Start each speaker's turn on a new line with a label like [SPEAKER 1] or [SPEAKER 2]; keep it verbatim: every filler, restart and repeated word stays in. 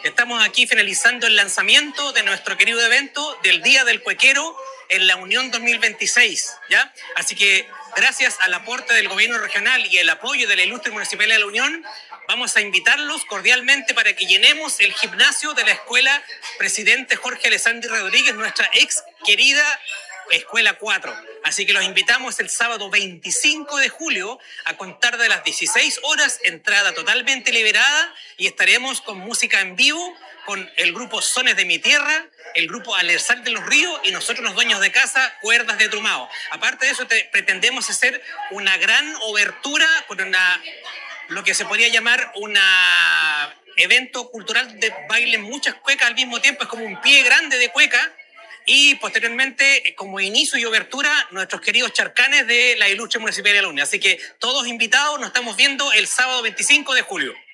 [SPEAKER 1] Estamos aquí finalizando el lanzamiento de nuestro querido evento del Día del Cuequero en la Unión dos mil veintiséis, ¿ya? Así que gracias al aporte del gobierno regional y el apoyo de la Ilustre Municipalidad de la Unión, vamos a invitarlos cordialmente para que llenemos el gimnasio de la Escuela Presidente Jorge Alessandri Rodríguez, nuestra ex querida Escuela cuatro. Así que los invitamos el sábado veinticinco de julio a contar de las dieciséis horas, entrada totalmente liberada, y estaremos con música en vivo con el grupo Sones de mi Tierra, el grupo Alessandri de los Ríos y nosotros los dueños de casa, Cuerdas de Trumao. Aparte de eso, te, pretendemos hacer una gran obertura con una, lo que se podría llamar un evento cultural de baile, muchas cuecas al mismo tiempo, es como un pie grande de cueca. Y posteriormente, como inicio y obertura, nuestros queridos charcanes de la Ilustre Municipalidad de la Unión. Así que todos invitados, nos estamos viendo el sábado veinticinco de julio.